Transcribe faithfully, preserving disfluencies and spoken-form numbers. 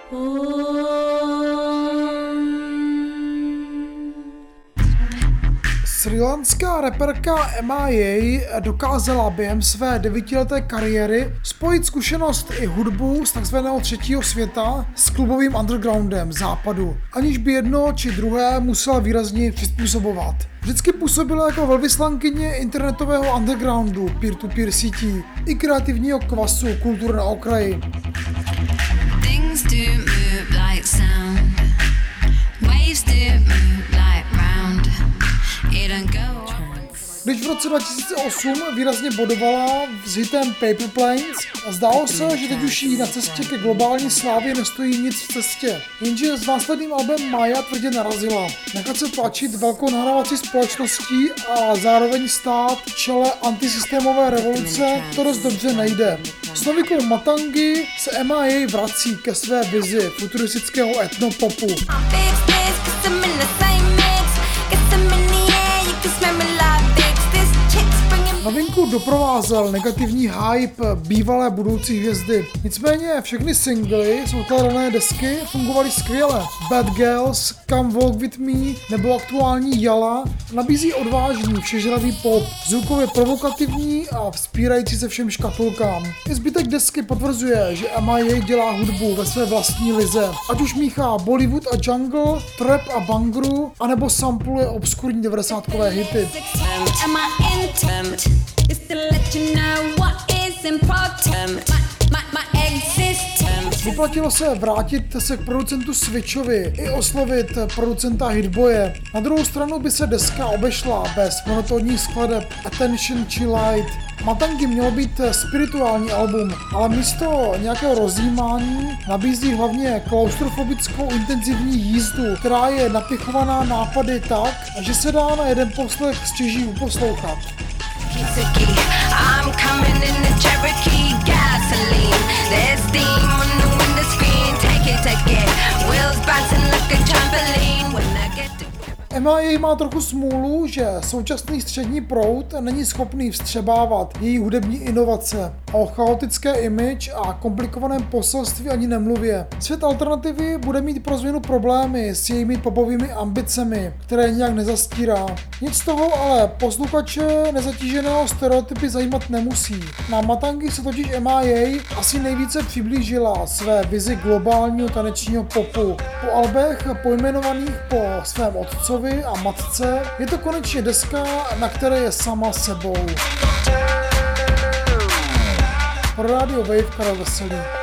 Srílanská reperka M I A dokázala během své devítileté kariéry spojit zkušenost i hudbu z takzvaného třetího světa s klubovým undergroundem západu, aniž by jedno či druhé musela výrazně přizpůsobovat. Vždycky působila jako velvyslankyně internetového undergroundu, peer-to-peer sítí i kreativního kvasu kultur na okraji. Things do move like sound. Waves do move like round. Když v roce dva tisíce osm výrazně bodovala s hitem Paper Planes, zdálo se, že teď už jí na cestě ke globální slávě nestojí nic v cestě. Jenže s následným albem Maya tvrdě narazila. Nechat se tlačit velkou nahrávací společností a zároveň stát v čele antisystémové revoluce, to dost dobře nejde. S novinkou Matangi se M I A vrací ke své vizi futuristického etnopopu. Novinku doprovázel negativní hype bývalé budoucí hvězdy. Nicméně všechny singly z odkládané desky fungovaly skvěle. Bad Girls, Come Walk With Me nebo aktuální Jala nabízí odvážný všežravý pop, zvukově provokativní a vzpírající se všem škatulkám. I zbytek desky potvrzuje, že M I A dělá hudbu ve své vlastní lize. Ať už míchá Bollywood a jungle, trap a bangru, anebo sampluje obskurní devadesátkové hity. Vyplatilo se vrátit se k producentu Switchovi i oslovit producenta Hitboye. Na druhou stranu by se deska obešla bez monotónních skladeb Attention či Light. Matangi mělo být spirituální album, ale místo nějakého rozjímání nabízí hlavně klaustrofobickou intenzivní jízdu, která je napichovaná nápady tak, že se dá na jeden poslech stěží uposlouchat. I'm coming in the Cherokee gasoline. There's steam on the window screen. Take it, take it. Wheels bouncing like a trampoline when I get to... M I A má trochu smůlu, že současný střední proud není schopný vstřebávat její hudební inovace. O chaotické image a komplikovaném poselství ani nemluvě. Svět alternativy bude mít pro změnu problémy s jejími popovými ambicemi, které nijak nezastírá. Nic z toho ale posluchače nezatíženého stereotypy zajímat nemusí. Na Matangi se totiž M I A asi nejvíce přiblížila své vizi globálního tanečního popu. Po albech pojmenovaných po svém otcovi a matce je to konečně deska, na které je sama sebou. Pro Radio Wave Karel Veselý.